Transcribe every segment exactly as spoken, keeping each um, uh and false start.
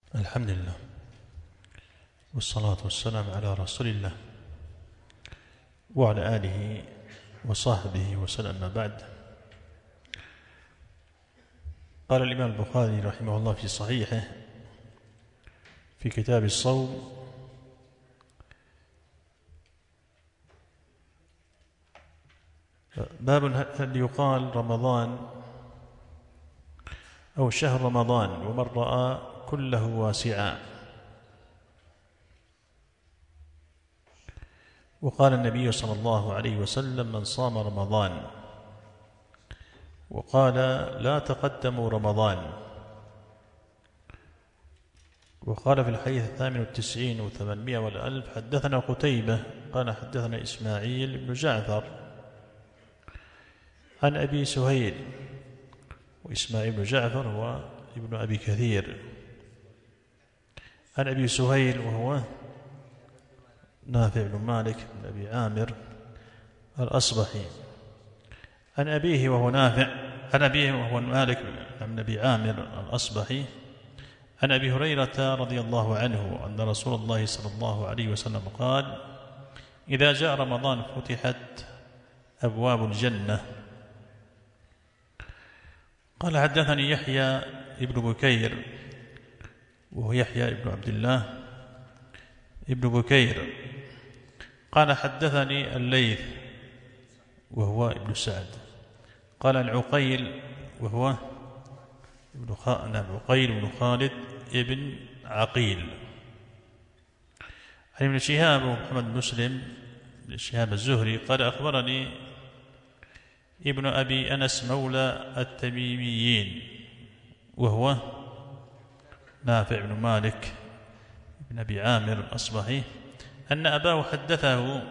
الحمد لله والصلاة والسلام على رسول الله وعلى آله وصحبه وسلم. ما بعد، قال الإمام البخاري رحمه الله في صحيحه في كتاب الصوم: باب هل يقال رمضان أو شهر رمضان ومن رأى كله واسعا. وقال النبي صلى الله عليه وسلم: من صام رمضان، وقال: لا تقدموا رمضان. وقال في الحديث الثامن والتسعين وثمانمائة والألف: حدثنا قتيبة قال حدثنا إسماعيل بن جعفر عن أبي سهيل، وإسماعيل بن جعفر هو ابن أبي كثير، عن أبي سهيل وهو نافع بن مالك بن أبي عامر الأصبحي، عن أبيه وهو نافع عن أبيه وهو مالك بن أبي عامر الأصبحي، عن أبي هريرة رضي الله عنه أن رسول الله صلى الله عليه وسلم قال: إذا جاء رمضان فتحت أبواب الجنة. قال: حدثني يحيى ابن بكير وهو يحيى ابن عبد الله ابن بكير قال: حدثني الليث وهو ابن سعد قال: عن عقيل وهو ابن خالد عقيل بن خالد ابن عقيل، عن ابن شهاب ومحمد بن مسلم بن شهاب الزهري قال: أخبرني ابن أبي أنس مولى التميميين وهو نافع بن مالك بن أبي عامر الأصبحي أن أباه حدثه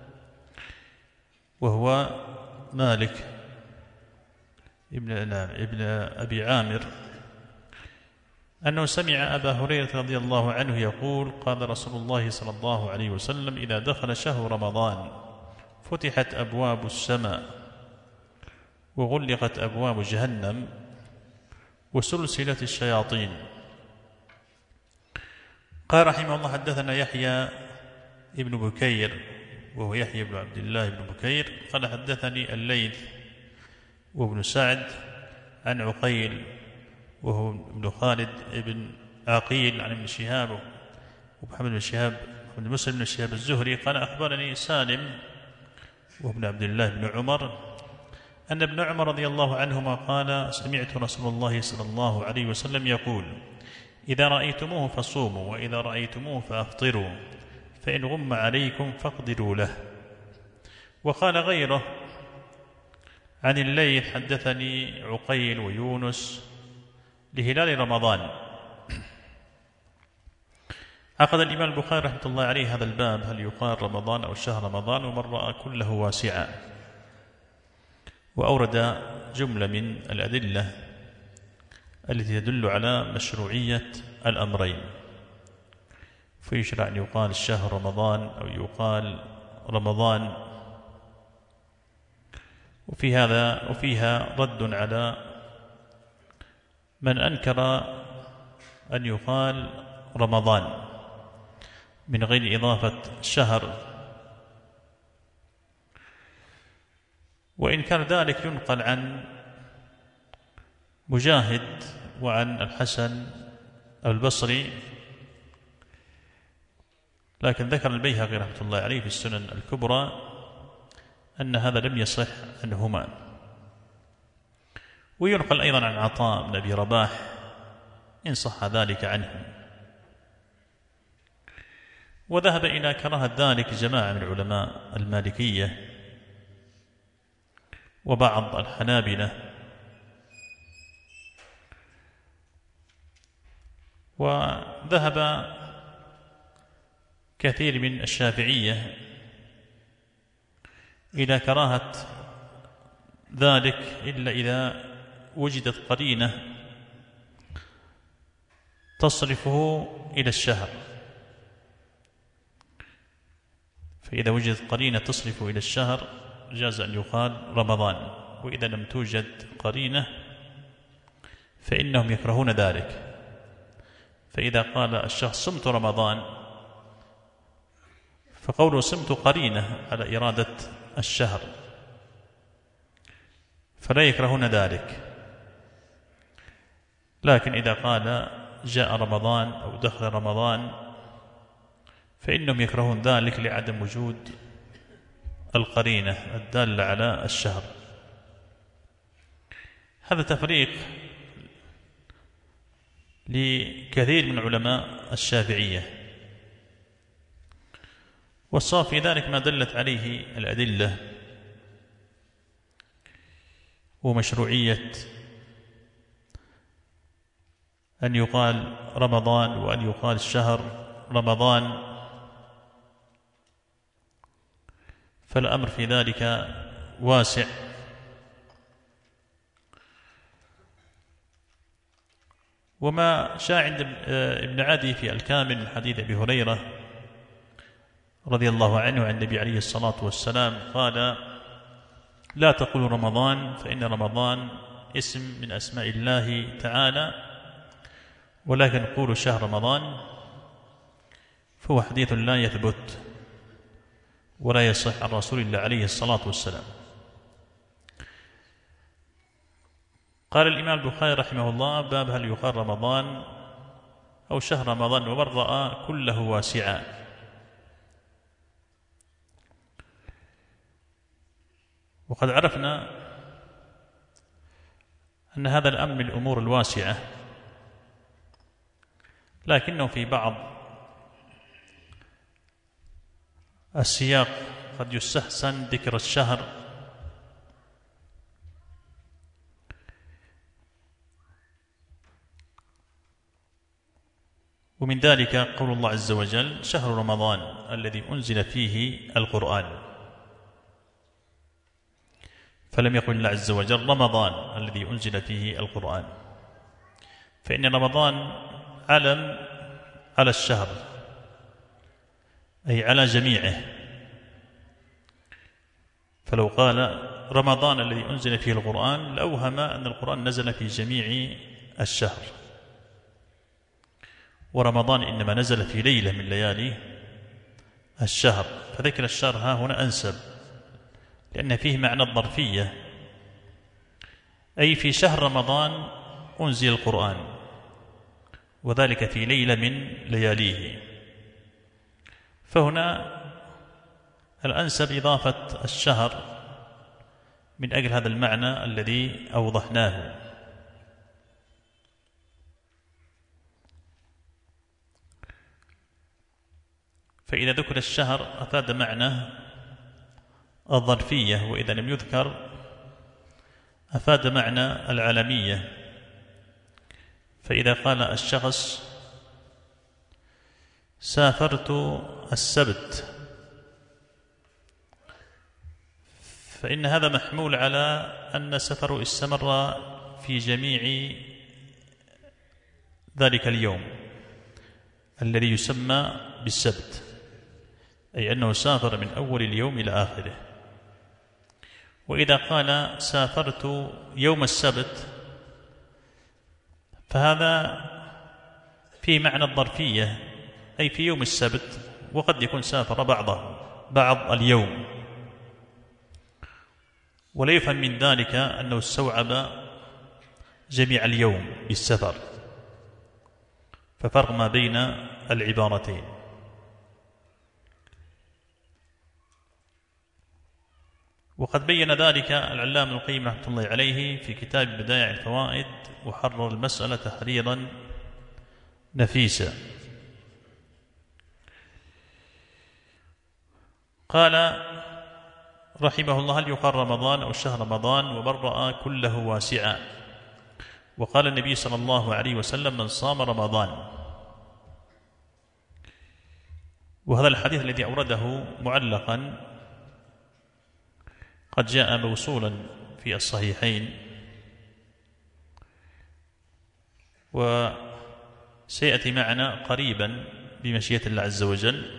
وهو مالك ابن ابن أبي عامر أنه سمع أبا هريرة رضي الله عنه يقول: قال رسول الله صلى الله عليه وسلم: إذا دخل شهر رمضان فتحت أبواب السماء وغلقت أبواب جهنم وسلسلت الشياطين. قال رحمه الله: حدثنا يحيى ابن بكير وهو يحيى بن عبد الله بن بكير قال: حدثني الليث وابن سعد عن عقيل وهو ابن خالد ابن عقيل عن ابن شهاب ومحمد بن شهاب محمد بن مسلم بن شهاب الزهري قال: أخبرني سالم وابن عبد الله بن عمر أن ابن عمر رضي الله عنهما قال: سمعت رسول الله صلى الله عليه وسلم يقول: إذا رأيتموه فصوموا، وإذا رأيتموه فأفطروا، فإن غم عليكم فاقدروا له. وقال غيره عن الليث: حدثني عقيل ويونس لهلال رمضان. عقد الإمام البخاري رحمة الله عليه هذا الباب: هل يقال رمضان أو شهر رمضان ومن رأى كله واسعا. وأورد جملة من الأدلة التي تدل على مشروعية الأمرين، فيشرع أن يقال الشهر رمضان أو يقال رمضان. وفي هذا وفيها رد على من أنكر أن يقال رمضان من غير إضافة شهر، وإن كان ذلك ينقل عن مجاهد وعن الحسن البصري، لكن ذكر البيهقي رحمة الله عليه في السنن الكبرى أن هذا لم يصح عنهما. وينقل أيضا عن عطاء بن أبي رباح إن صح ذلك عنه. وذهب إلى كراهة ذلك جماعة من علماء المالكية وبعض الحنابلة، وذهب كثير من الشافعية إلى كراهة ذلك إلا إذا وجدت قرينة تصرفه إلى الشهر، فإذا وجدت قرينة تصرفه إلى الشهر جاز أن يقال رمضان، وإذا لم توجد قرينة فإنهم يكرهون ذلك، فإذا قال الشخص صمت رمضان فقوله صمت قرينة على إرادة الشهر، فلا يكرهون ذلك. لكن إذا قال جاء رمضان أو دخل رمضان فإنهم يكرهون ذلك لعدم وجود القرينة الدالة على الشهر. هذا تفريق لكثير من علماء الشافعية، والصواب في ذلك ما دلت عليه الأدلة ومشروعية أن يقال رمضان وأن يقال شهر رمضان، فالأمر في ذلك واسع. وما شاع عند ابن عدي في الكامل من حديث أبي هريرة رضي الله عنه عن النبي عليه الصلاة والسلام قال: لا تقولوا رمضان فإن رمضان اسم من أسماء الله تعالى، ولكن قولوا شهر رمضان، فهو حديث لا يثبت ولا يصح عن رسول الله عليه الصلاة والسلام. قال الإمام البخاري رحمه الله: باب هل يقال رمضان أو شهر رمضان ومن رأى كله واسعا. وقد عرفنا أن هذا الأمر من الأمور الواسعة، لكنه في بعض السياق قد يستحسن ذكر الشهر، ومن ذلك قول الله عز وجل: شهر رمضان الذي أنزل فيه القرآن، فلم يقل الله عز وجل رمضان الذي أنزل فيه القرآن، فإن رمضان علم على الشهر أي على جميعه، فلو قال رمضان الذي أنزل فيه القرآن لأوهم أن القرآن نزل في جميع الشهر، ورمضان إنما نزل في ليلة من ليالي الشهر، فذكر الشهر ها هنا أنسب، لأن فيه معنى الظرفية، أي في شهر رمضان أنزل القرآن، وذلك في ليلة من لياليه، فهنا الأنسب إضافة الشهر من أجل هذا المعنى الذي أوضحناه. فإذا ذكر الشهر أفاد معنى الظرفية، وإذا لم يذكر أفاد معنى العالمية. فإذا قال الشخص سافرت السبت، فإن هذا محمول على أن سفره استمر في جميع ذلك اليوم الذي يسمى بالسبت، أي أنه سافر من أول اليوم إلى آخره. وإذا قال سافرت يوم السبت فهذا في معنى الظرفية، أي في يوم السبت، وقد يكون سافر بعضه بعض اليوم، ولا يفهم من ذلك أنه استوعب جميع اليوم بالسفر، ففرق ما بين العبارتين. وقد بين ذلك العلامة ابن القيم رحمة الله عليه في كتاب بدائع الفوائد، وحرر المسألة تحريرا نفيسا. قال رحمه الله: هل يقال رمضان أو شهر رمضان ومن رأى كله واسعا. وقال النبي صلى الله عليه وسلم: من صام رمضان. وهذا الحديث الذي أورده معلقا قد جاء موصولا في الصحيحين، وسيأتي معنا قريبا بمشيئة الله عز وجل.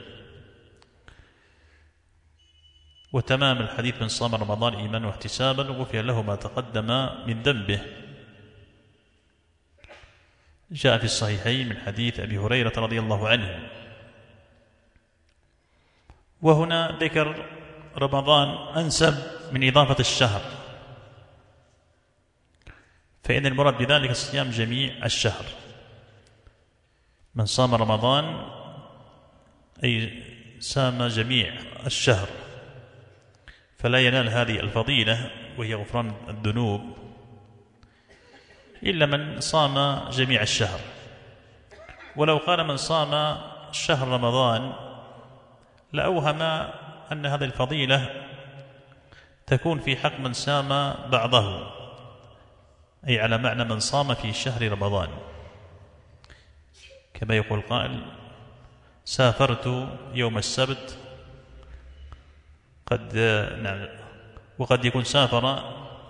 وتمام الحديث: من صام رمضان إيمانا واحتسابا غفر له ما تقدم من ذنبه. جاء في الصحيحين من حديث أبي هريرة رضي الله عنه. وهنا ذكر رمضان أنسب من إضافة الشهر، فإن المراد بذلك صيام جميع الشهر. من صام رمضان أي سام جميع الشهر، فلا ينال هذه الفضيلة وهي غفران الذنوب إلا من صام جميع الشهر. ولو قال من صام شهر رمضان لأوهم أن هذه الفضيلة تكون في حق من سام بعضه، أي على معنى من صام في شهر رمضان، كما يقول قائل: سافرت يوم السبت، قد نعم وقد يكون سافر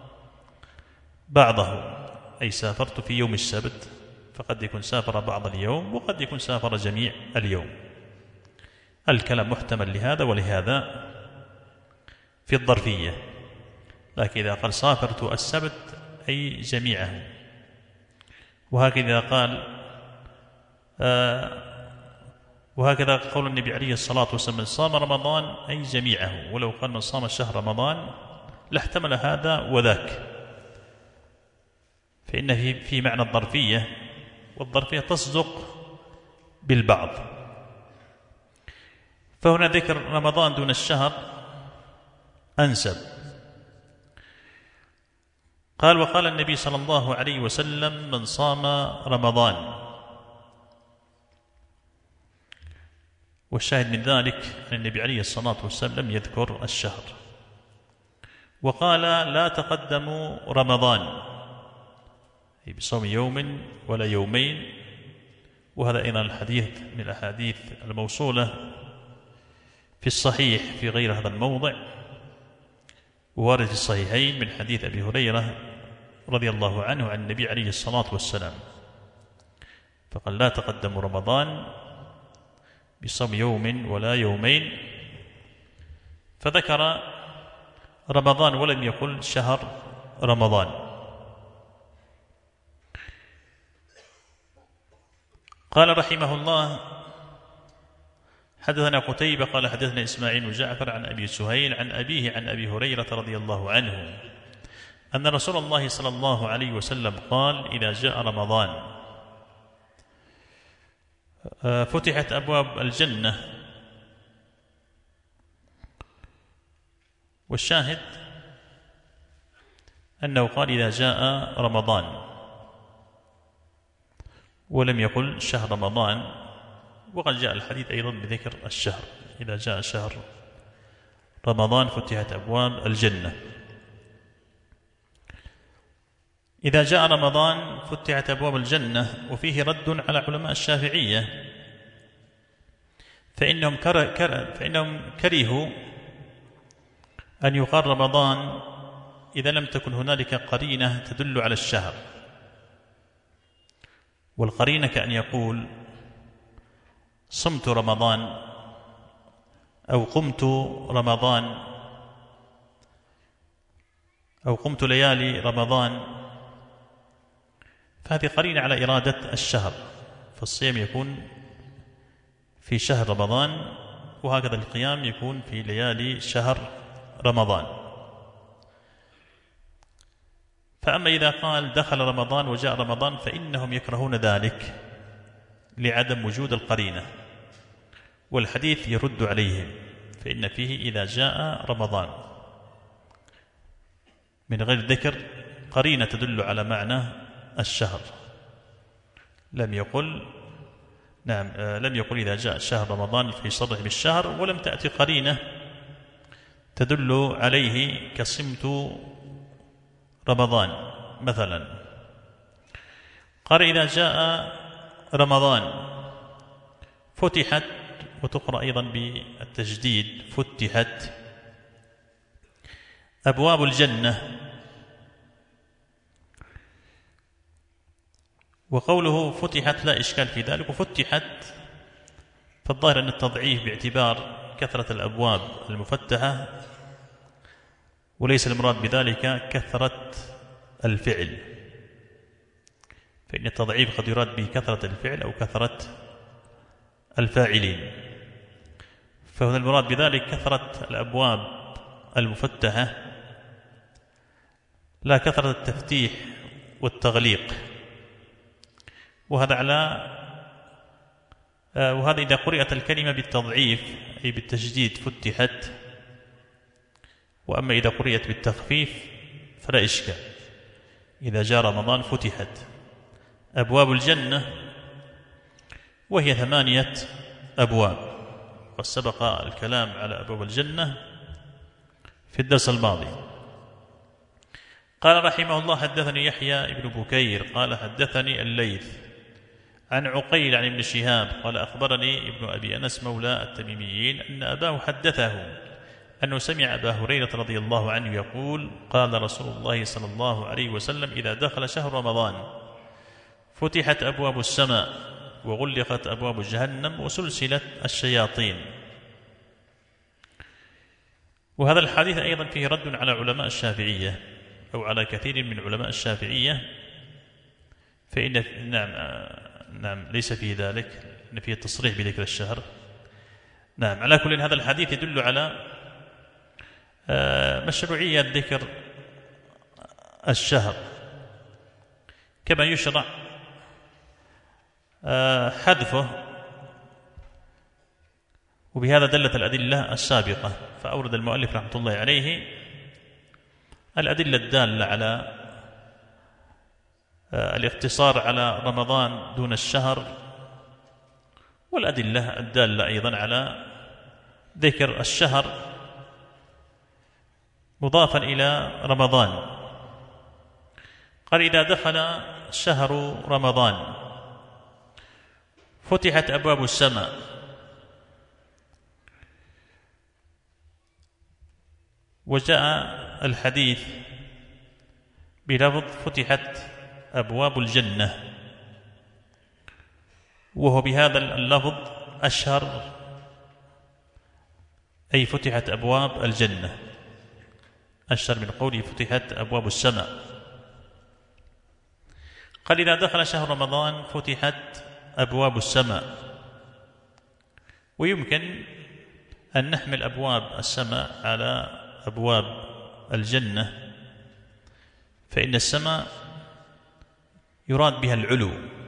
بعضه، أي سافرت في يوم السبت، فقد يكون سافر بعض اليوم وقد يكون سافر جميع اليوم. الكلام محتمل لهذا ولهذا في الظرفية، لكن إذا قال سافرت السبت أي جميعه. وهكذا قال آه وهكذا قول النبي عليه الصلاة والسلام: من صام رمضان أي جميعه. ولو قال من صام شهر رمضان لاحتمل هذا وذاك، فإن في في معنى الظرفية، والظرفية تصدق بالبعض. فهنا ذكر رمضان دون الشهر أنسب. قال: وقال النبي صلى الله عليه وسلم: من صام رمضان. والشاهد من ذلك أن النبي عليه الصلاة والسلام لم يذكر الشهر، وقال: لا تقدموا رمضان، أي بصوم يوم ولا يومين. وهذا أيضا الحديث من الأحاديث الموصولة في الصحيح في غير هذا الموضع، ووارد في الصحيحين من حديث أبي هريرة رضي الله عنه عن النبي عليه الصلاة والسلام، فقال: لا تقدموا رمضان بصوم يوم ولا يومين، فذكر رمضان ولم يقل شهر رمضان. قال رحمه الله: حدثنا قتيبة قال حدثنا إسماعيل بن جعفر عن أبي سهيل عن أبيه عن أبي هريرة رضي الله عنه أن رسول الله صلى الله عليه وسلم قال: إذا جاء رمضان فتحت أبواب الجنة. والشاهد أنه قال: إذا جاء رمضان، ولم يقل شهر رمضان. وقد جاء الحديث أيضا بذكر الشهر: إذا جاء شهر رمضان فتحت أبواب الجنة. إذا جاء رمضان فتحت أبواب الجنة، وفيه رد على علماء الشافعية، فإنهم, كر... كر... فإنهم كرهوا أن يقال رمضان إذا لم تكن هنالك قرينة تدل على الشهر. والقرينة كأن يقول: صمت رمضان، أو قمت رمضان، أو قمت ليالي رمضان، فهذه قرينة على إرادة الشهر، فالصيام يكون في شهر رمضان، وهكذا القيام يكون في ليالي شهر رمضان. فأما إذا قال دخل رمضان وجاء رمضان فإنهم يكرهون ذلك لعدم وجود القرينة، والحديث يرد عليهم، فإن فيه إذا جاء رمضان من غير ذكر قرينة تدل على معنى الشهر. لم يقل نعم لم يقل إذا جاء شهر رمضان في صرح بالشهر، ولم تأتي قرينة تدل عليه كصمت رمضان مثلا. قال: إذا جاء رمضان فتحت، وتقرأ أيضا بالتجديد فتحت أبواب الجنة. وقوله فتحت لا إشكال في ذلك، وفتحت فالظاهر أن التضعيف باعتبار كثرة الأبواب المفتحة، وليس المراد بذلك كثرة الفعل، فإن التضعيف قد يراد به كثرة الفعل أو كثرة الفاعلين، فهنا المراد بذلك كثرة الأبواب المفتحة لا كثرة التفتيح والتغليق. وهذا على وهذا إذا قرأت الكلمة بالتضعيف أي بالتشديد فتحت، وأما إذا قرأت بالتخفيف فلا إشكال. إذا جاء رمضان فتحت أبواب الجنة، وهي ثمانية أبواب، وقد سبق الكلام على أبواب الجنة في الدرس الماضي. قال رحمه الله: حدثني يحيى بن بكير قال حدثني الليث عن عقيل عن ابن شهاب قال أخبرني ابن أبي أنس مولى التميميين أن أباه حدثه أنه سمع أبا هريرة رضي الله عنه يقول: قال رسول الله صلى الله عليه وسلم: إذا دخل شهر رمضان فتحت أبواب السماء وغلقت أبواب جهنم وسلسلت الشياطين. وهذا الحديث أيضا فيه رد على علماء الشافعية أو على كثير من علماء الشافعية، فإن نعم نعم ليس فيه ذلك، إن فيه التصريح بذكر الشهر. نعم، على كل هذا الحديث يدل على مشروعية ذكر الشهر، كما يشرع حذفه، وبهذا دلت الأدلة السابقة. فأورد المؤلف رحمة الله عليه الأدلة الدالة على الاقتصار على رمضان دون الشهر، والأدلة الدالة أيضا على ذكر الشهر مضافا إلى رمضان. قال: إذا دخل شهر رمضان فتحت أبواب السماء. وجاء الحديث بلفظ فتحت أبواب الجنة، وهو بهذا اللفظ أشهر، أي فتحت أبواب الجنة، أشهر من قوله فتحت أبواب السماء. قال: إذا دخل شهر رمضان فتحت أبواب السماء. ويمكن أن نحمل أبواب السماء على أبواب الجنة، فإن السماء يراد بها العلو،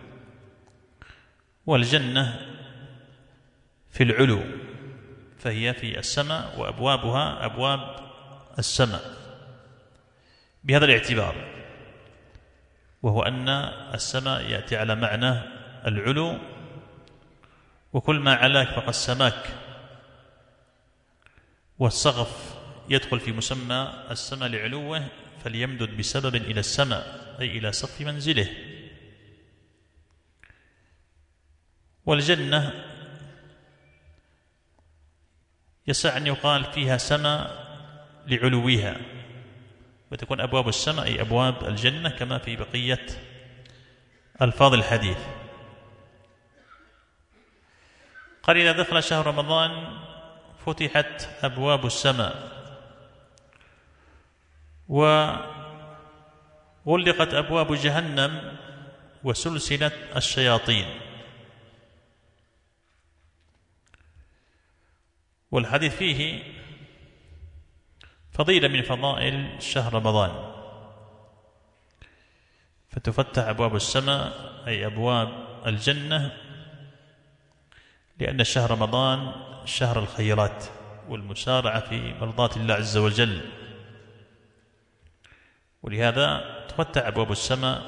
والجنة في العلو، فهي في السماء وأبوابها أبواب السماء بهذا الاعتبار، وهو أن السماء يأتي على معنى العلو، وكل ما علاك فقد سماك، والسقف يدخل في مسمى السماء لعلوه، فليمدد بسبب إلى السماء أي إلى سقف منزله. والجنة يسع أن يقال فيها سماء لعلوها، وتكون أبواب السماء أي أبواب الجنة، كما في بقية ألفاظ الحديث. قال: إذا دخل شهر رمضان فتحت أبواب السماء وغلقت أبواب جهنم وسلسلت الشياطين. والحديث فيه فضيلة من فضائل شهر رمضان، فتفتح أبواب السماء أي أبواب الجنة، لأن شهر رمضان شهر الخيرات والمسارعة في مرضات الله عز وجل، ولهذا تفتح أبواب السماء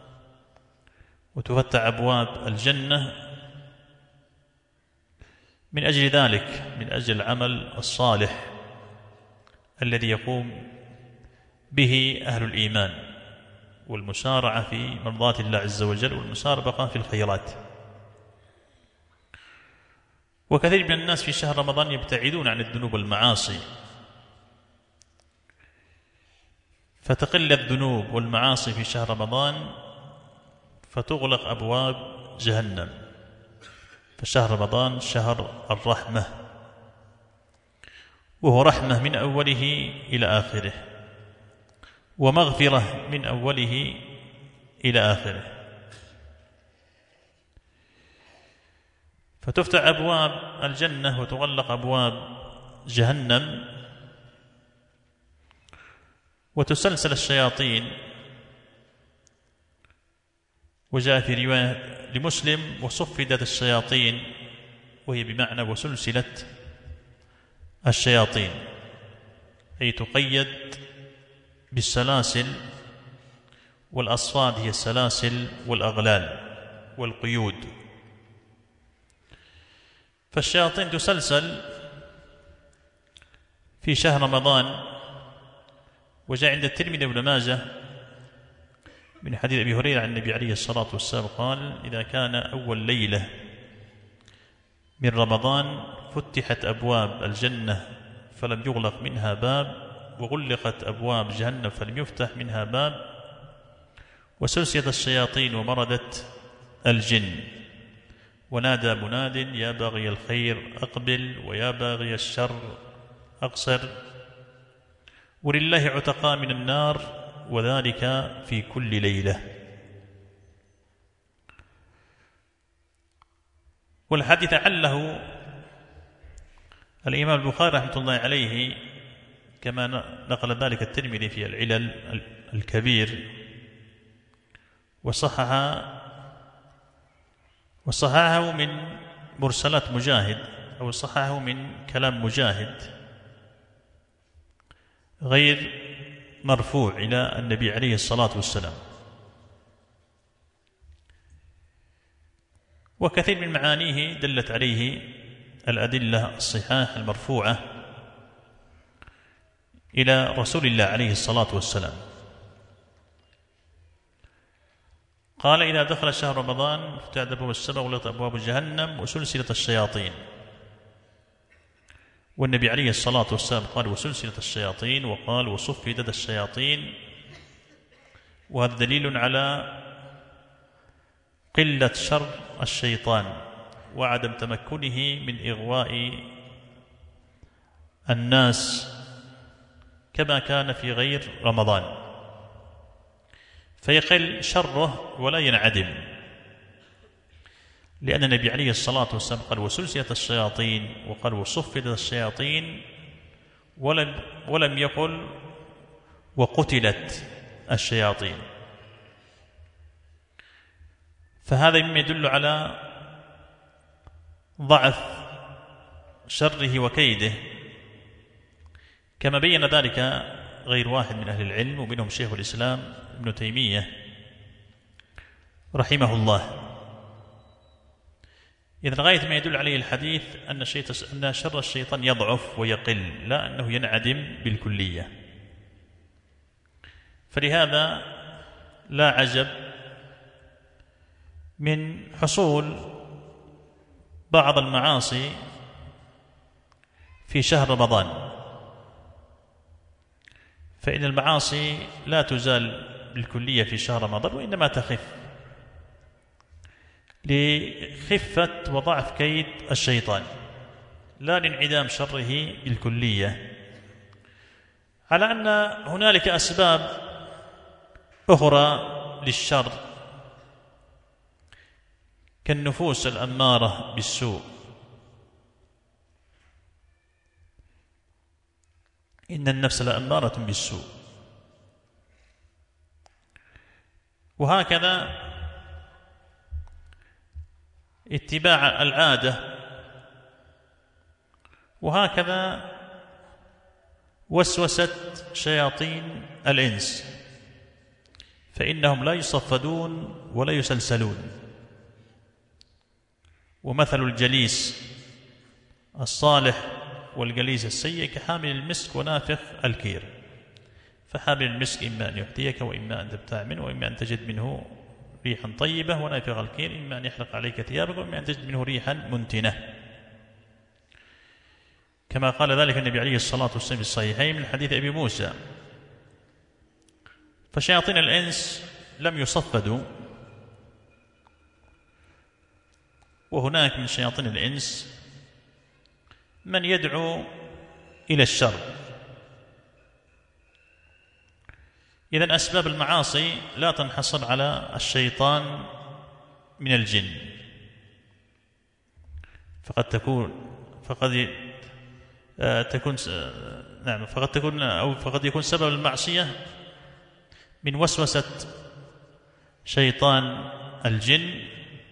وتفتح أبواب الجنة من أجل ذلك، من أجل العمل الصالح الذي يقوم به أهل الإيمان، والمسارعة في مرضات الله عز وجل والمساربقة في الخيرات. وكثير من الناس في شهر رمضان يبتعدون عن الذنوب والمعاصي، فتقل الذنوب والمعاصي في شهر رمضان فتغلق أبواب جهنم. فشهر رمضان شهر الرحمة، وهو رحمة من أوله إلى آخره، ومغفرة من أوله إلى آخره. فتفتح أبواب الجنة وتغلق أبواب جهنم، وتسلسل الشياطين. وجاء في رواية لمسلم وصفدت الشياطين، وهي بمعنى وسلسلت الشياطين، أي تقيد بالسلاسل، والأصفاد هي السلاسل والأغلال والقيود. فالشياطين تسلسل في شهر رمضان. وجاء عند الترمذي وابن ماجه من حديث أبي هريرة عن النبي عليه الصلاة والسلام قال: إذا كان أول ليلة من رمضان فتحت أبواب الجنة فلم يغلق منها باب، وغلقت أبواب جهنم فلم يفتح منها باب، وسلسلت الشياطين ومردت الجن، ونادى مناد: يا باغي الخير أقبل، ويا باغي الشر أقصر، ولله عتقاء من النار، وذلك في كل ليلة. والحديث عله الإمام البخاري رحمة الله عليه كما نقل ذلك الترمذي في العلل الكبير، وصحح وصححه من مرسلات مجاهد، أو صححه من كلام مجاهد غير مرفوع إلى النبي عليه الصلاة والسلام. وكثير من معانيه دلت عليه الأدلة الصحاح المرفوعة إلى رسول الله عليه الصلاة والسلام. قال: إذا دخل شهر رمضان فتحت أبواب السماء وغلقت أبواب جهنم وسلسلت الشياطين. والنبي عليه الصلاة والسلام قال: وسلسلت الشياطين، وقال: وصفدت الشياطين. وهذا دليل على قلة شر الشيطان وعدم تمكنه من إغواء الناس كما كان في غير رمضان، فيقل شره ولا ينعدم، لأن النبي عليه الصلاة والسلام قال: وسلسلت الشياطين، وقال: وصفدت الشياطين، ولم, ولم يقل وقتلت الشياطين. فهذا مما يدل على ضعف شره وكيده، كما بين ذلك غير واحد من أهل العلم، ومنهم شيخ الإسلام ابن تيمية رحمه الله. إذن غاية ما يدل عليه الحديث أن, أن شر الشيطان يضعف ويقل، لا أنه ينعدم بالكلية. فلهذا لا عجب من حصول بعض المعاصي في شهر رمضان، فإن المعاصي لا تزال بالكلية في شهر رمضان، وإنما تخف لخفة وضعف كيد الشيطان، لا لانعدام شره بالكلية. على أن هنالك أسباب أخرى للشر كالنفوس الأمارة بالسوء. إن النفس لأمارة بالسوء. وهكذا اتباع العادة، وهكذا وسوسة شياطين الإنس، فإنهم لا يصفدون ولا يسلسلون. ومثل الجليس الصالح والجليس السيء كحامل المسك ونافخ الكير. فحامل المسك إما أن يهديك، وإما أن تبتاع منه، وإما أن تجد منه ريحا طيبة، ونافخ الكير إما أن يحرق عليك ثيابك، وإما أن تجد منه ريحا منتنة، كما قال ذلك النبي عليه الصلاة والسلام في الصحيحين من حديث أبي موسى. فشياطين الإنس لم يصفدوا، وهناك من شياطين الإنس من يدعو إلى الشر. إذن أسباب المعاصي لا تنحصر على الشيطان من الجن، فقد تكون فقد تكون نعم فقد تكون أو فقد يكون سبب المعصية من وسوسة شيطان الجن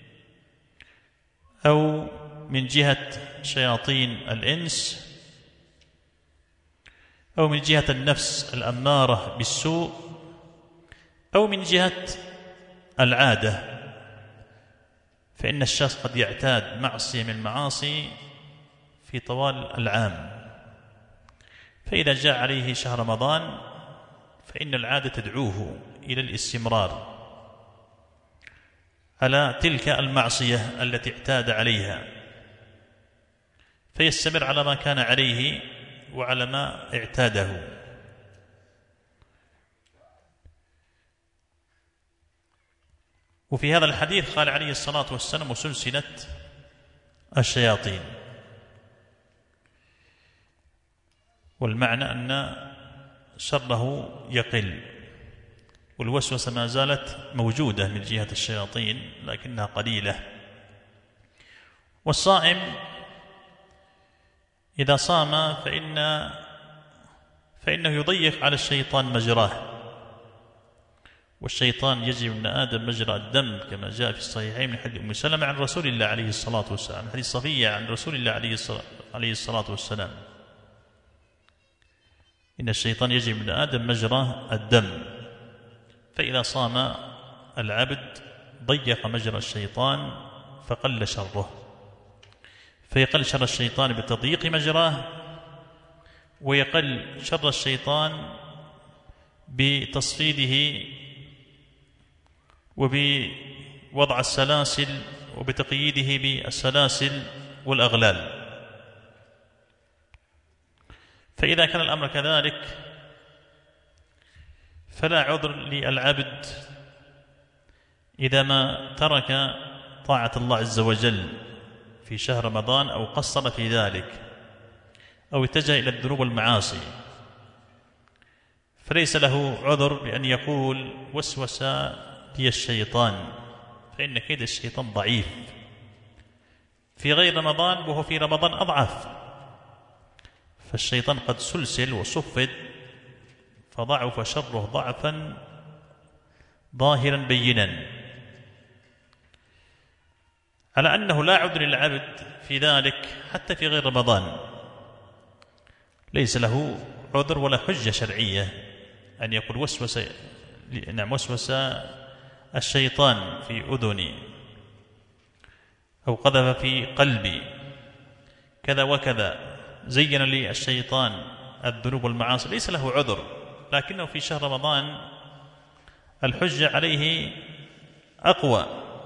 أو من جهة شياطين الإنس أو من جهة النفس الأمارة بالسوء أو من جهة العادة. فإن الشخص قد يعتاد معصية من المعاصي في طوال العام، فإذا جاء عليه شهر رمضان فإن العادة تدعوه إلى الاستمرار على تلك المعصية التي اعتاد عليها، فيستمر على ما كان عليه وعلى ما اعتاده. وفي هذا الحديث قال عليه الصلاة والسلام: وسلسلة الشياطين. والمعنى أن شره يقل، والوسوسة ما زالت موجودة من جهة الشياطين لكنها قليلة. والصائم إذا صام فإن فإنه يضيق على الشيطان مجراه، والشيطان يجري من آدم مجرى الدم كما جاء في الصحيحين من حديث أم سلمة عن رسول الله عليه الصلاة والسلام، حديث صفية عن رسول الله عليه الصلاة والسلام: إن الشيطان يجري من آدم مجرى الدم، فإذا صام العبد ضيق مجرى الشيطان فقل شره، فيقل شر الشيطان بتضييق مجراه، ويقل شر الشيطان بتصفيده وبوضع السلاسل وبتقييده بالسلاسل والأغلال. فإذا كان الأمر كذلك فلا عذر للعبد إذا ما ترك طاعة الله عز وجل في شهر رمضان أو قصر في ذلك أو اتجه إلى الذنوب والمعاصي، فليس له عذر بأن يقول وسوس لي الشيطان، فإن كيد الشيطان ضعيف في غير رمضان وهو في رمضان أضعف، فالشيطان قد سلسل وصفد فضعف شره ضعفا ظاهرا بينا، على أنه لا عذر للعبد في ذلك حتى في غير رمضان. ليس له عذر ولا حجة شرعية أن يقول وسوس نعم وسوس الشيطان في أذني أو قذف في قلبي كذا وكذا، زين لي الشيطان الذنوب والمعاصي، ليس له عذر. لكنه في شهر رمضان الحجة عليه أقوى،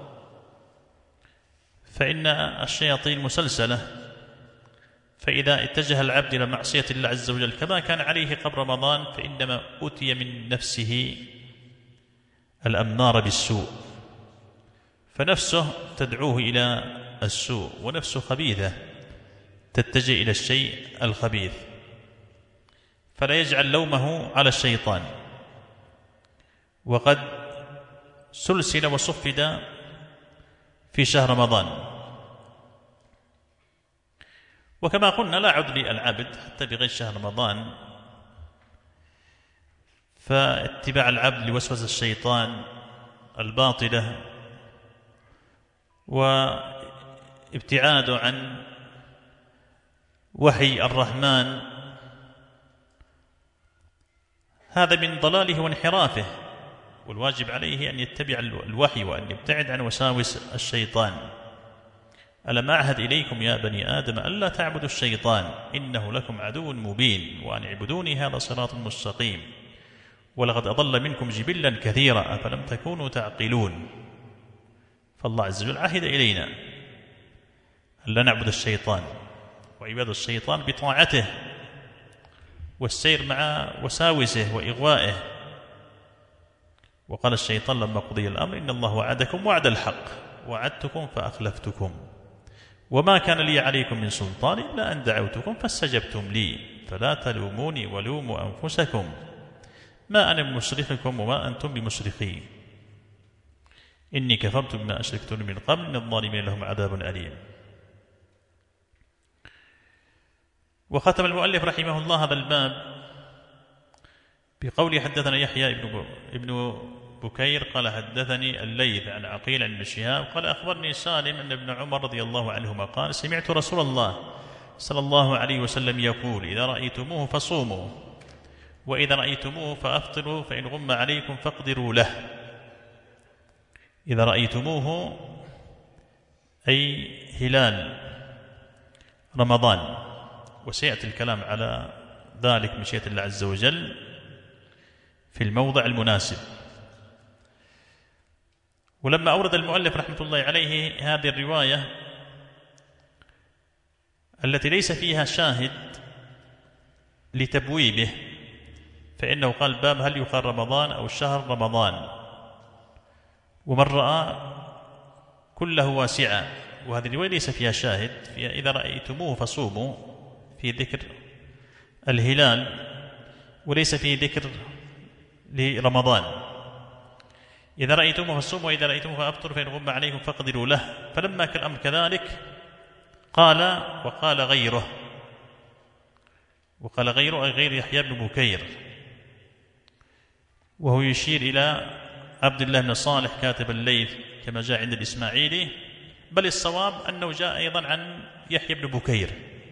فإن الشياطين مسلسلة، فإذا اتجه العبد إلى معصية الله عز وجل كما كان عليه قبل رمضان فإنما أوتي من نفسه الأمارة بالسوء، فنفسه تدعوه إلى السوء، ونفسه خبيثة تتجه إلى الشيء الخبيث، فلا يجعل لومه على الشيطان. وقد سلسل وصفد في شهر رمضان. وكما قلنا لا عذر للعبد حتى بغير شهر رمضان، فاتباع العبد لوسوسة الشيطان الباطلة وابتعاده عن وحي الرحمن هذا من ضلاله وانحرافه، والواجب عليه أن يتبع الوحي وأن يبتعد عن وساوس الشيطان. ألم أعهد إليكم يا بني آدم ألا تعبدوا الشيطان إنه لكم عدو مبين وأن اعبدوني هذا صراط مستقيم ولقد أضل منكم جبلا كثيرا أفلم تكونوا تعقلون. فالله عز وجل عهد إلينا ألا نعبد الشيطان، وعباد الشيطان بطاعته والسير مع وساوسه وإغوائه. وقال الشيطان لما قضي الأمر إن الله وعدكم وعد الحق وعدتكم فأخلفتكم وما كان لي عليكم من سلطان إلا أن دعوتكم فاستجبتم لي فلا تلوموني ولوموا أنفسكم ما أنا بمصرخكم وما أنتم بمصرخي إني كفرت بما أشركتم من قبل إن الظالمين لهم عذاب أليم. وختم المؤلف رحمه الله هذا الباب بقوله حدثنا يحيى ابن ابن بكير قال حدثني الليث عن عقيل عن ابن شهاب قال أخبرني سالم أن ابن عمر رضي الله عنهما قال سمعت رسول الله صلى الله عليه وسلم يقول إذا رأيتموه فصوموا وإذا رأيتموه فأفطروا فإن غم عليكم فاقدروا له. إذا رأيتموه أي هلال رمضان، وسيأتي الكلام على ذلك مشيئة الله عز وجل في الموضع المناسب. ولما أورد المؤلف رحمة الله عليه هذه الرواية التي ليس فيها شاهد لتبويبه، فإنه قال باب هل يقال رمضان أو شهر رمضان، ومن رأى كله واسعا، وهذه الرواية ليس فيها شاهد فيها إذا رأيتموه فصوموا في ذكر الهلال وليس فيه ذكر لرمضان. إذا رأيتموه فصوموا وإذا رأيتموه فأفطروا فإن غم عليكم فاقدروا له. فلما كان الأمر كذلك قال وقال غيره، وقال غيره أي غير يحيى بن بكير، وهو يشير إلى عبد الله بن صالح كاتب الليث كما جاء عند الإسماعيلي، بل الصواب أنه جاء أيضا عن يحيى بن بكير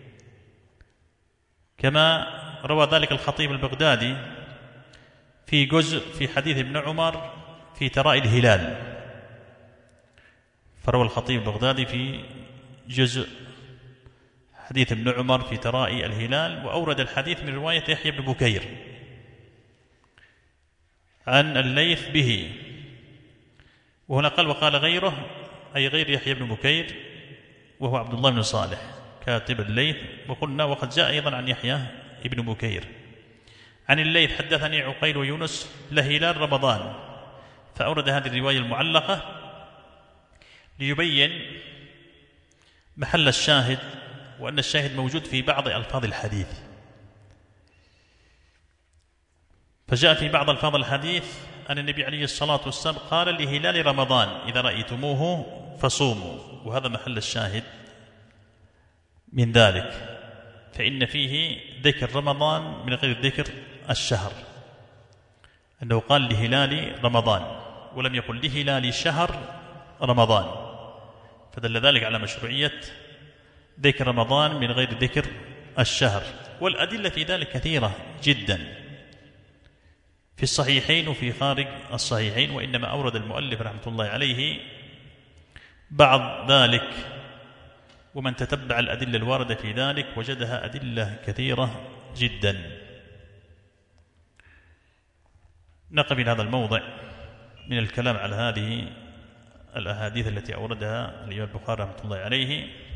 كما روى ذلك الخطيب البغدادي في جزء في حديث ابن عمر في تراءي الهلال. فروى الخطيب البغدادي في جزء حديث ابن عمر في تراءي الهلال، وأورد الحديث من رواية يحيى بن بكير عن الليث به، وهنا قال وقال غيره أي غير يحيى بن بكير وهو عبد الله بن صالح كاتب الليث. وقلنا وقد جاء أيضا عن يحيى بن بكير عن الليث حدثني عقيل ويونس لهلال رمضان، فأورد هذه الرواية المعلقة ليبين محل الشاهد، وأن الشاهد موجود في بعض ألفاظ الحديث. فجاء في بعض ألفاظ الحديث أن النبي عليه الصلاة والسلام قال لهلال رمضان إذا رأيتموه فصوموا، وهذا محل الشاهد من ذلك، فإن فيه ذكر رمضان من غير ذكر الشهر، أنه قال لهلال رمضان ولم يقل لهلال شهر رمضان، فدل ذلك على مشروعية ذكر رمضان من غير ذكر الشهر. والأدلة في ذلك كثيرة جدا في الصحيحين وفي خارج الصحيحين، وإنما أورد المؤلف رحمة الله عليه بعض ذلك، ومن تتبع الأدلة الواردة في ذلك وجدها أدلة كثيرة جدا. نقف إلى هذا الموضع من الكلام على هذه الأحاديث التي أوردها الإمام البخاري رحمة الله عليه.